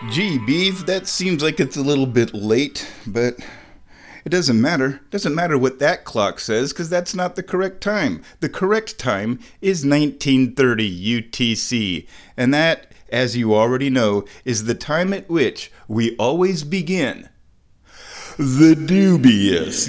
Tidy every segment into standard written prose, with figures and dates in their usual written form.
Gee, Beef, that seems like it's a little bit late, but it doesn't matter. It doesn't matter what that clock says, because that's not the correct time. The correct time is 1930 UTC, and that, as you already know, is the time at which we always begin the Dubious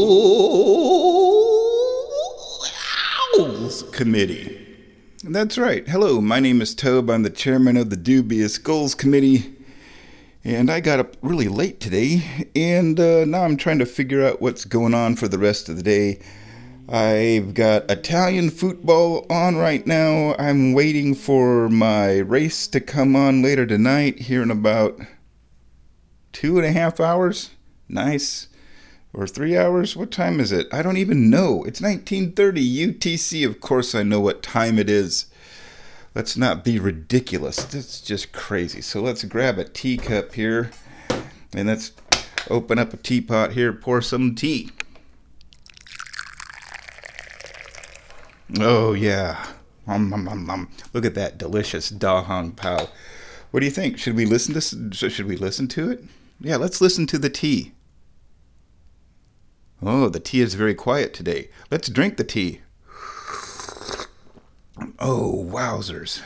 Goals Committee. That's right. Hello, my name is Tobe. I'm the chairman of the Dubious Goals Committee. And I got up really late today, and now I'm trying to figure out what's going on for the rest of the day. I've got Italian football on right now. I'm waiting for my race to come on later tonight, here in about 2.5 hours. Nice. Or 3 hours? What time is it? I don't even know. It's 1930 UTC. Of course I know what time it is. Let's not be ridiculous. That's just crazy. So let's grab a teacup here, and let's open up a teapot here, pour some tea. Oh, yeah. Look at that delicious Da Hong Pao. What do you think? Should we listen to it? Yeah, let's listen to the tea. Oh, the tea is very quiet today. Let's drink the tea. Oh, wowzers.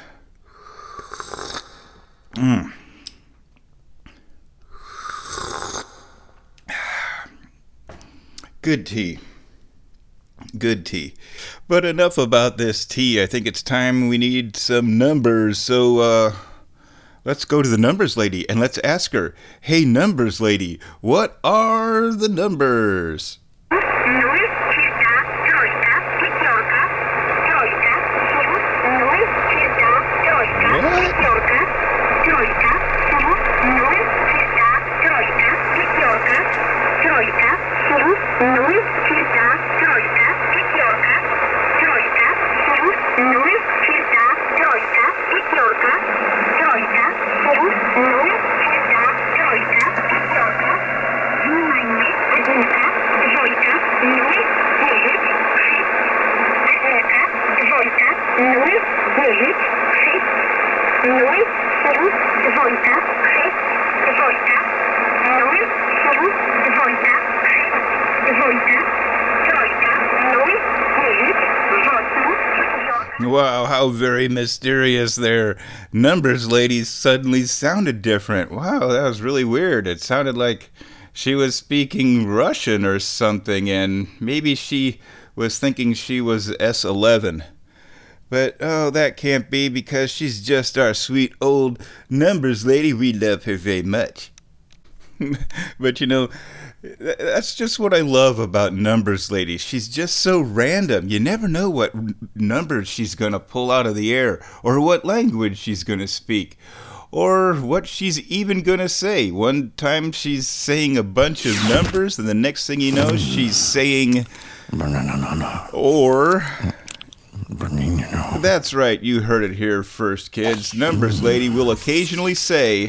Good tea. Good tea. But enough about this tea. I think it's time we need some numbers. So, let's go to the numbers lady and let's ask her, hey, numbers lady, what are the numbers? Wow, how very mysterious their numbers lady suddenly sounded different. Wow, that was really weird. It sounded like she was speaking Russian or something, and maybe she was thinking she was S11. But, oh, that can't be, because she's just our sweet old numbers lady. We love her very much. But, you know, that's just what I love about numbers lady. She's just so random. You never know what numbers she's going to pull out of the air, or what language she's going to speak, or what she's even going to say. One time she's saying a bunch of numbers, and the next thing you know, she's saying... Or... That's right, you heard it here first, kids. Numbers lady will occasionally say...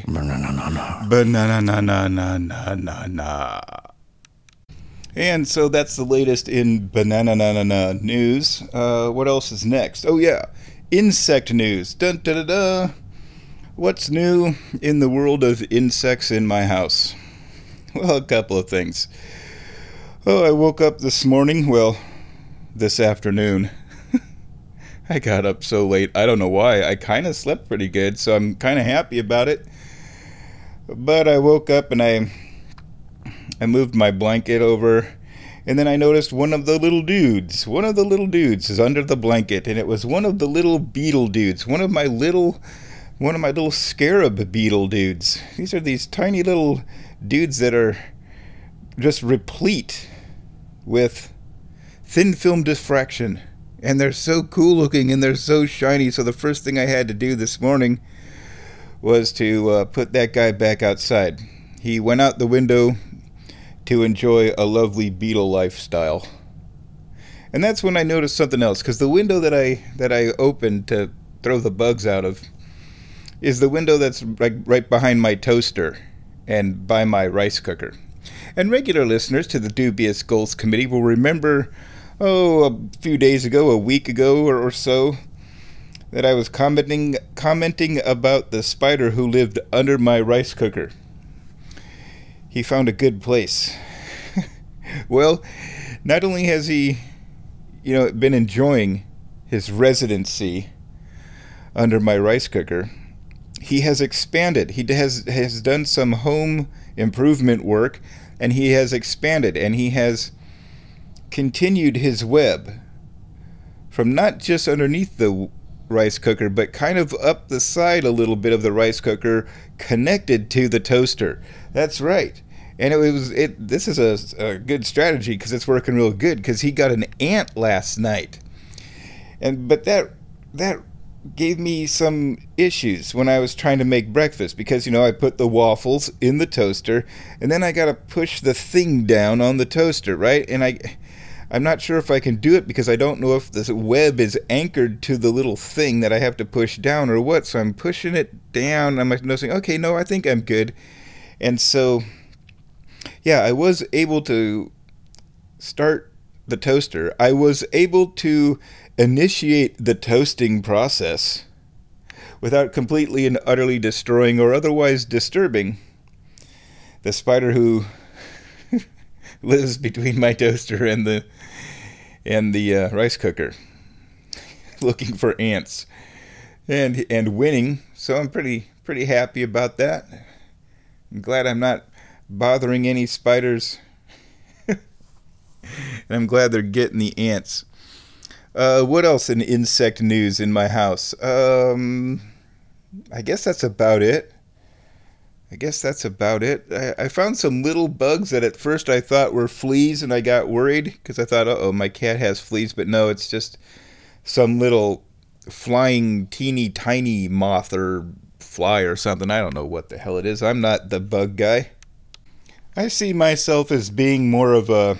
Banana-na-na-na-na-na-na. And so that's the latest in banana-na-na-na news. What else is next? Oh yeah, insect news. Dun-da-da-da. What's new in the world of insects in my house? Well, a couple of things. Oh, I woke up this morning, this afternoon. I got up so late, I don't know why. I kind of slept pretty good, so I'm kind of happy about it. But I woke up and I moved my blanket over, and then I noticed one of the little dudes is under the blanket, and it was one of the little beetle dudes, one of my little scarab beetle dudes. These are these tiny little dudes that are just replete with thin film diffraction, and they're so cool looking and they're so shiny. So the first thing I had to do this morning was to put that guy back outside. He went out the window to enjoy a lovely beetle lifestyle. And that's when I noticed something else, because the window that I opened to throw the bugs out of is the window that's right behind my toaster and by my rice cooker. And regular listeners to the Dubious Goals Committee will remember, a few days ago, a week ago or so, that I was commenting about the spider who lived under my rice cooker. He found a good place. Well, not only has he, been enjoying his residency under my rice cooker, he has expanded. He has done some home improvement work, and he has expanded, and he has continued his web from not just underneath the rice cooker, but kind of up the side a little bit of the rice cooker, connected to the toaster. That's right. And this is a good strategy because it's working real good, because he got an ant last night. But that gave me some issues when I was trying to make breakfast, because I put the waffles in the toaster, and then I got to push the thing down on the toaster, right? And I'm not sure if I can do it, because I don't know if the web is anchored to the little thing that I have to push down or what. So I'm pushing it down. I'm noticing, okay, no, I think I'm good. And so, yeah, I was able to start the toaster. I was able to initiate the toasting process without completely and utterly destroying or otherwise disturbing the spider who lives between my toaster and the rice cooker, looking for ants and winning. So I'm pretty happy about that. I'm glad I'm not bothering any spiders, and I'm glad they're getting the ants. What else in insect news in my house? I guess that's about it. I found some little bugs that at first I thought were fleas, and I got worried because I thought, uh-oh, my cat has fleas. But no, it's just some little flying teeny tiny moth or fly or something. I don't know what the hell it is. I'm not the bug guy. I see myself as being more of a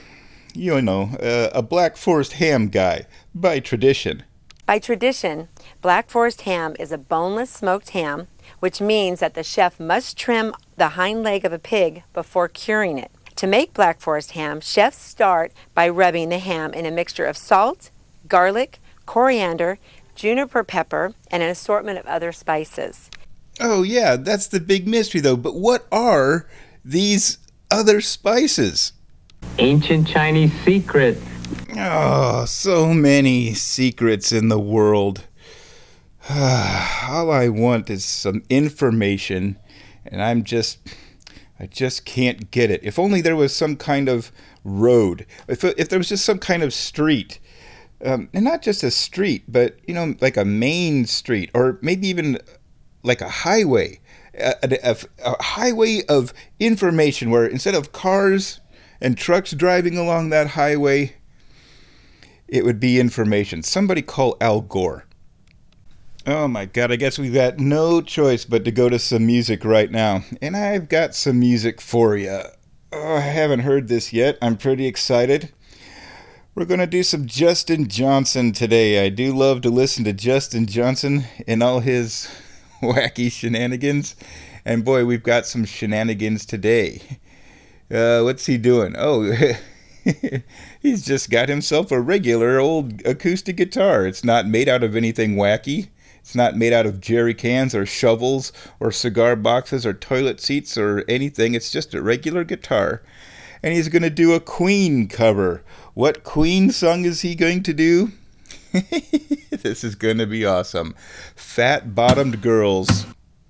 Black Forest ham guy by tradition. By tradition, Black Forest ham is a boneless smoked ham, which means that the chef must trim the hind leg of a pig before curing it. To make Black Forest ham, chefs start by rubbing the ham in a mixture of salt, garlic, coriander, juniper pepper, and an assortment of other spices. Oh yeah, that's the big mystery though. But what are these other spices? Ancient Chinese secrets. Oh, so many secrets in the world. All I want is some information, and I just can't get it. If only there was some kind of road. If there was just some kind of street, and not just a street, but like a main street, or maybe even like a highway, a highway of information, where instead of cars and trucks driving along that highway, it would be information. Somebody call Al Gore. Oh my God, I guess we've got no choice but to go to some music right now. And I've got some music for you. Oh, I haven't heard this yet. I'm pretty excited. We're going to do some Justin Johnson today. I do love to listen to Justin Johnson and all his wacky shenanigans. And boy, we've got some shenanigans today. What's he doing? Oh, he's just got himself a regular old acoustic guitar. It's not made out of anything wacky. It's not made out of jerry cans or shovels or cigar boxes or toilet seats or anything. It's just a regular guitar. And he's going to do a Queen cover. What Queen song is he going to do? This is going to be awesome. Fat Bottomed Girls.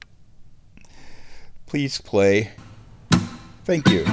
Please play. Thank you.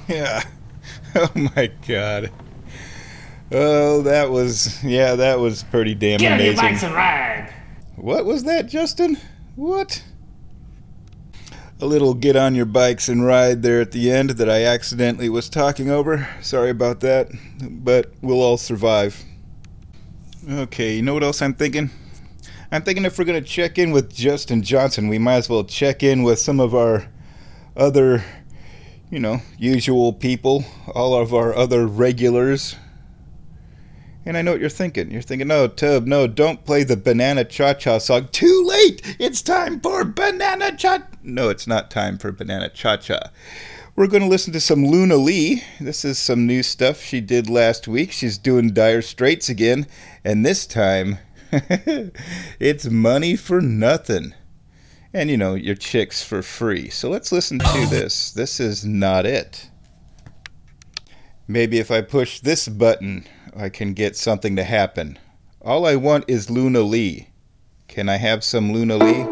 Yeah. Oh my God. Oh, that was pretty damn Get on your amazing. bikes and ride. What was that, Justin? What? A little get on your bikes and ride there at the end that I accidentally was talking over. Sorry about that, but we'll all survive. Okay, you know what else I'm thinking? I'm thinking if we're going to check in with Justin Johnson, we might as well check in with some of our other, usual people, all of our other regulars. And I know what you're thinking. You're thinking, no, Tub, no, don't play the Banana Cha-Cha song. Too late! It's time for Banana Cha... No, it's not time for Banana Cha-Cha. We're going to listen to some Luna Lee. This is some new stuff she did last week. She's doing Dire Straits again. And this time, it's money for nothing. And, your chicks for free. So let's listen to this. This is Not It. Maybe if I push this button, I can get something to happen. All I want is Luna Lee. Can I have some Luna Lee?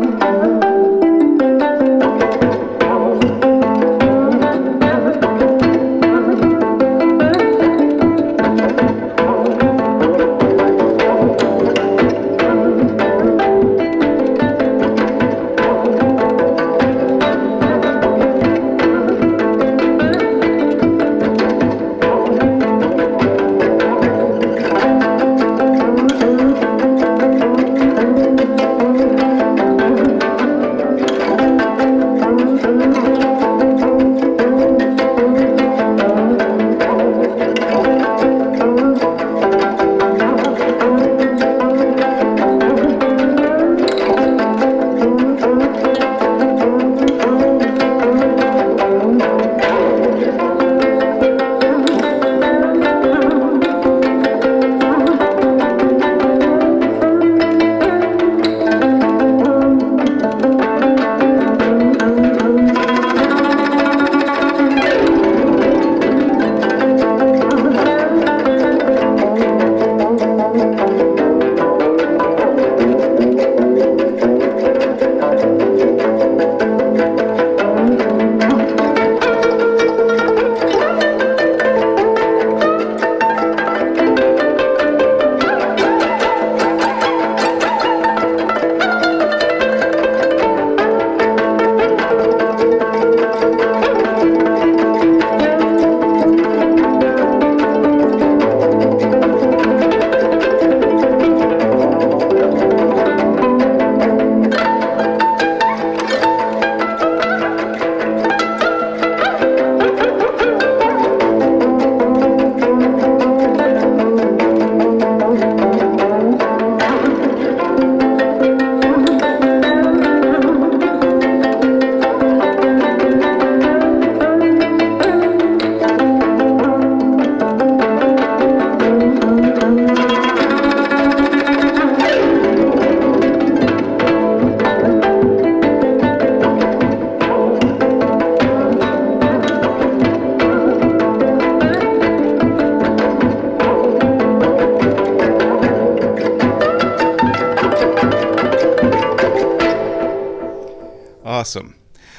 Awesome.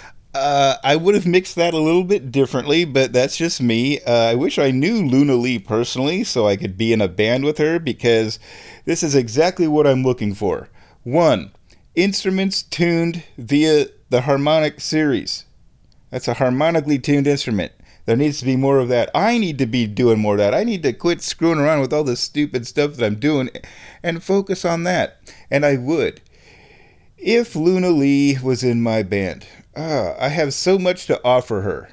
I would have mixed that a little bit differently, but that's just me. I wish I knew Luna Lee personally so I could be in a band with her, because this is exactly what I'm looking for. 1. Instruments tuned via the harmonic series. That's a harmonically tuned instrument. There needs to be more of that. I need to be doing more of that. I need to quit screwing around with all this stupid stuff that I'm doing and focus on that. And I would. If Luna Lee was in my band, I have so much to offer her.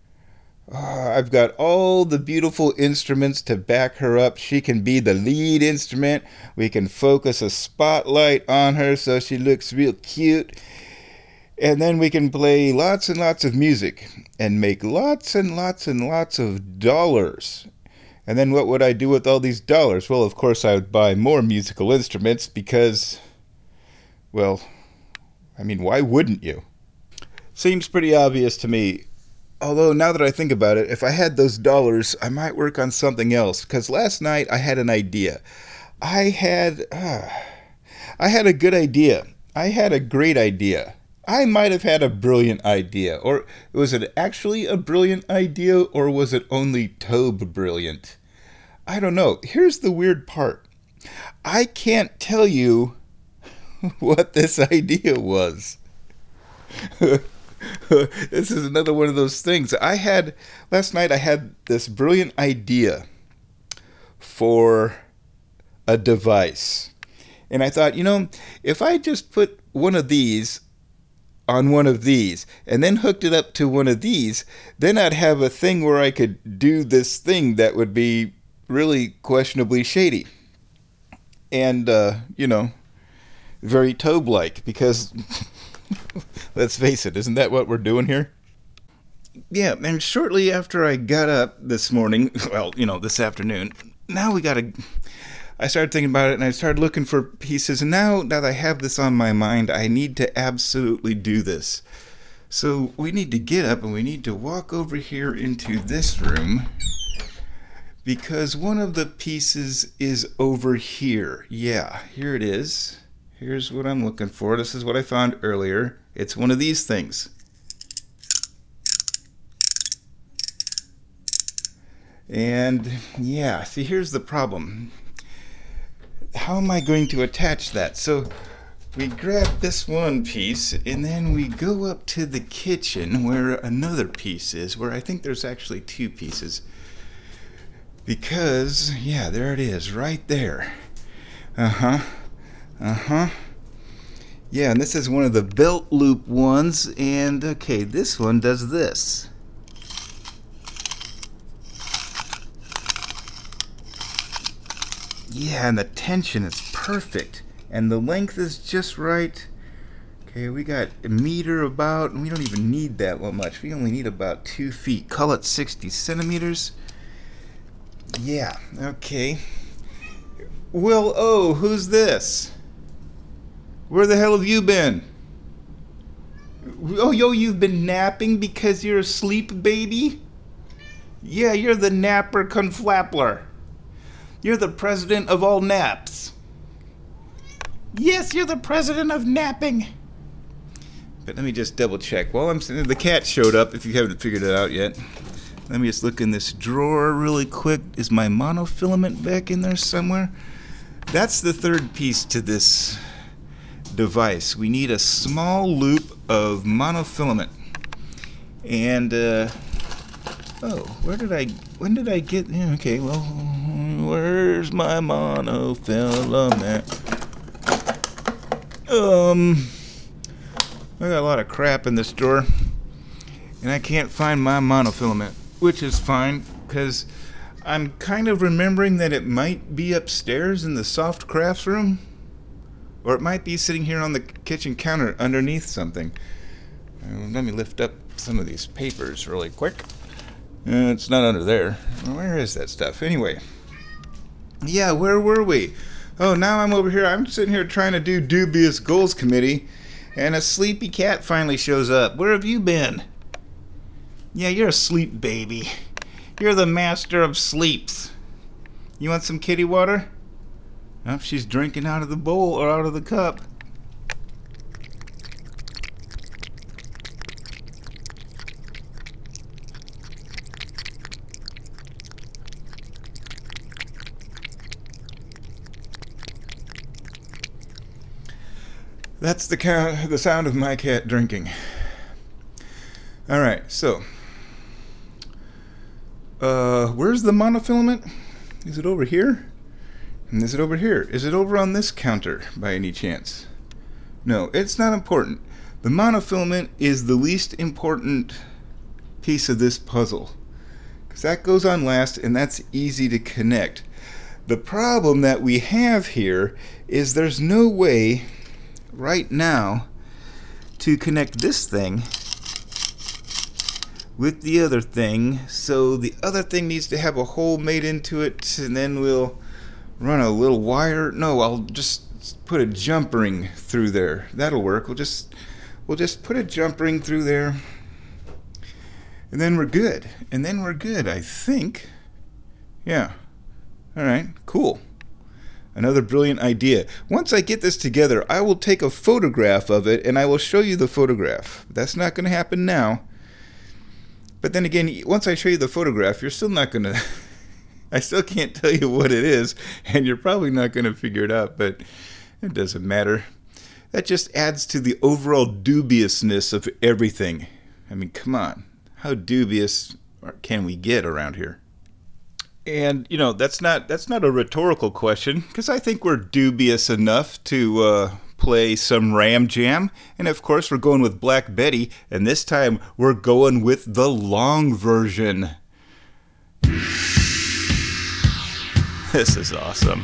I've got all the beautiful instruments to back her up. She can be the lead instrument. We can focus a spotlight on her so she looks real cute. And then we can play lots and lots of music and make lots and lots and lots of dollars. And then what would I do with all these dollars? Well, of course, I would buy more musical instruments because, well, I mean, why wouldn't you? Seems pretty obvious to me. Although, now that I think about it, if I had those dollars, I might work on something else. Because last night, I had an idea. I had a good idea. I had a great idea. I might have had a brilliant idea. Or was it actually a brilliant idea, or was it only Tobe brilliant? I don't know. Here's the weird part. I can't tell you what this idea was. This is another one of those things. Last night I had this brilliant idea for a device. And I thought, if I just put one of these on one of these and then hooked it up to one of these, then I'd have a thing where I could do this thing that would be really questionably shady. And, very Tobe-like, because let's face it, isn't that what we're doing here? Yeah, and shortly after I got up this morning, this afternoon, I started thinking about it, and I started looking for pieces, and now that I have this on my mind, I need to absolutely do this. So we need to get up, and we need to walk over here into this room, because one of the pieces is over here. Yeah, here it is. Here's what I'm looking for. This is what I found earlier. It's one of these things. And yeah, see, here's the problem. How am I going to attach that? So we grab this one piece, and then we go up to the kitchen where another piece is, where I think there's actually two pieces. Because, yeah, there it is, right there. Yeah, and this is one of the belt loop ones, and okay, this one does this. Yeah, and the tension is perfect, and the length is just right. Okay, we got a meter about, and we don't even need that much. We only need about 2 feet. Call it 60 centimeters. Yeah, okay. Well, oh, who's this? Where the hell have you been? Oh, you've been napping because you're asleep, baby? Yeah, you're the napper conflappler. You're the president of all naps. Yes, you're the president of napping. But let me just double check. While I'm sitting, the cat showed up, if you haven't figured it out yet. Let me just look in this drawer really quick. Is my monofilament back in there somewhere? That's the third piece to this device. We need a small loop of monofilament. And, when did I get, okay, well, where's my monofilament? I got a lot of crap in this drawer, and I can't find my monofilament, which is fine, because I'm kind of remembering that it might be upstairs in the soft crafts room, or it might be sitting here on the kitchen counter underneath something. Let me lift up some of these papers really quick. It's not under there. Where is that stuff? Anyway. Yeah, where were we? Oh, now I'm over here. I'm sitting here trying to do Dubious Goals Committee, and a sleepy cat finally shows up. Where have you been? Yeah, you're asleep, baby. You're the master of sleeps. You want some kitty water? Oh, she's drinking out of the bowl or out of the cup. That's the sound of my cat drinking. All right, so where's the monofilament? Is it over here? And is it over here? Is it over on this counter by any chance? No, it's not important. The monofilament is the least important piece of this puzzle, because that goes on last, and that's easy to connect. The problem that we have here is there's no way right now to connect this thing with the other thing, so the other thing needs to have a hole made into it, and then we'll run a little wire. No, I'll just put a jump ring through there. That'll work. We'll just put a jump ring through there, and then we're good. I think. Yeah. All right. Cool. Another brilliant idea. Once I get this together, I will take a photograph of it and I will show you the photograph. That's not going to happen now. But then again, once I show you the photograph, you're still not going to... I still can't tell you what it is, and you're probably not going to figure it out, but it doesn't matter. That just adds to the overall dubiousness of everything. I mean, come on. How dubious can we get around here? And, you know, that's not a rhetorical question, because I think we're dubious enough to play some Ram Jam. And, of course, we're going with Black Betty, and this time we're going with the long version. This is awesome.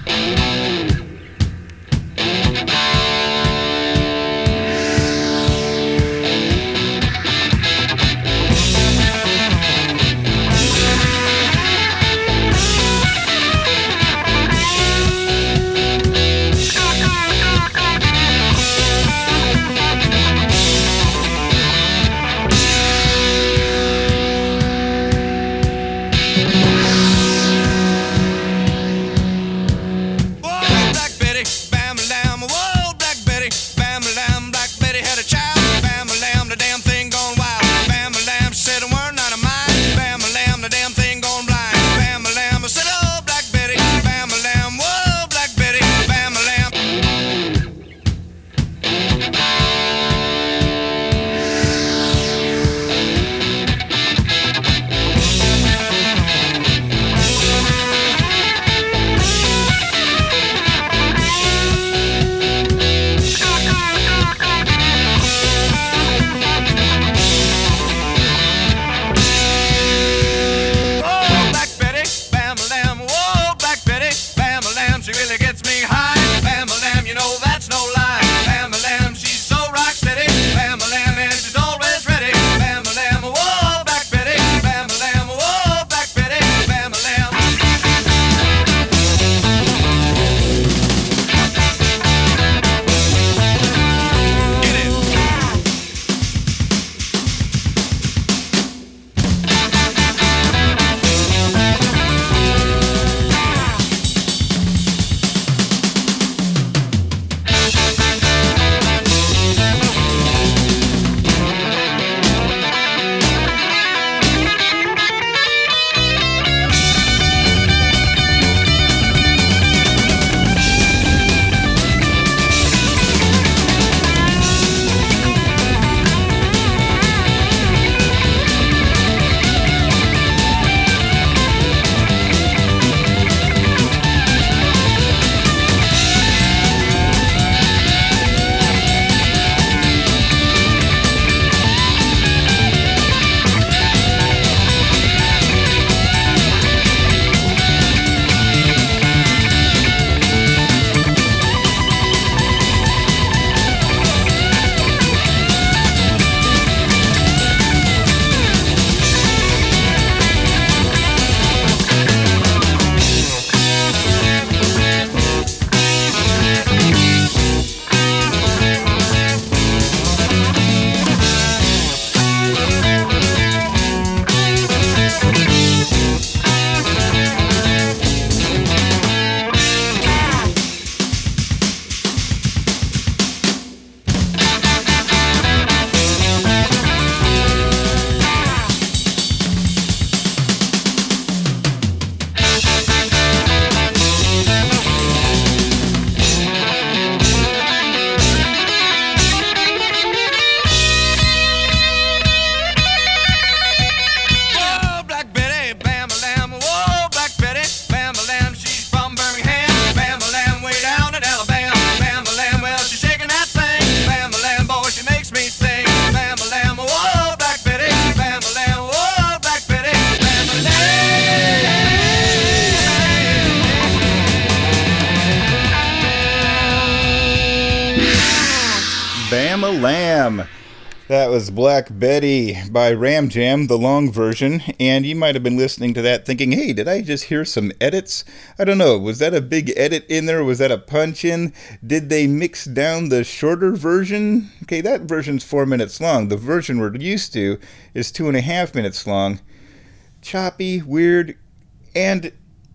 Bam-a-lamb. That was Black Betty by Ram Jam, the long version, and you might have been listening to that thinking, hey, did I just hear some edits? I don't know, was that a big edit in there? Was that a punch in? Did they mix down the shorter version? Okay, that version's 4 minutes long. The version we're used to is 2.5 minutes long. Choppy, weird, and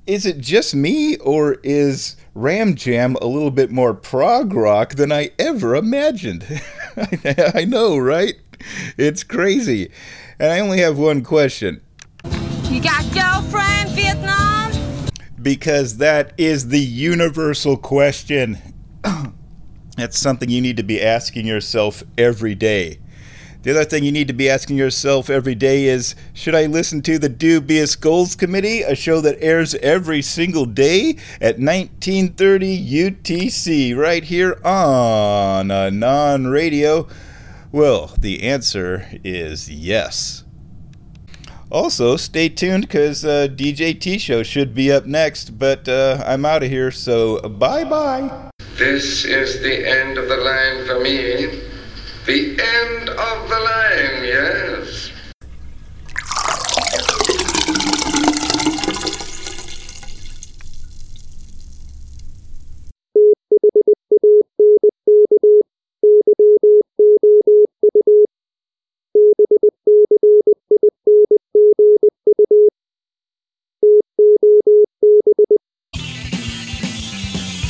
is it just me, or is Ram Jam a little bit more prog rock than I ever imagined? I know, right? It's crazy. And I only have one question. You got girlfriend, Vietnam? Because that is the universal question. That's something you need to be asking yourself every day. The other thing you need to be asking yourself every day is, should I listen to the Dubious Goals Committee, a show that airs every single day at 1930 UTC, right here on Anon Radio? Well, the answer is yes. Also, stay tuned because DJ T-Show should be up next, but I'm out of here, so bye-bye. This is the end of the line for me. The end of the line, yes.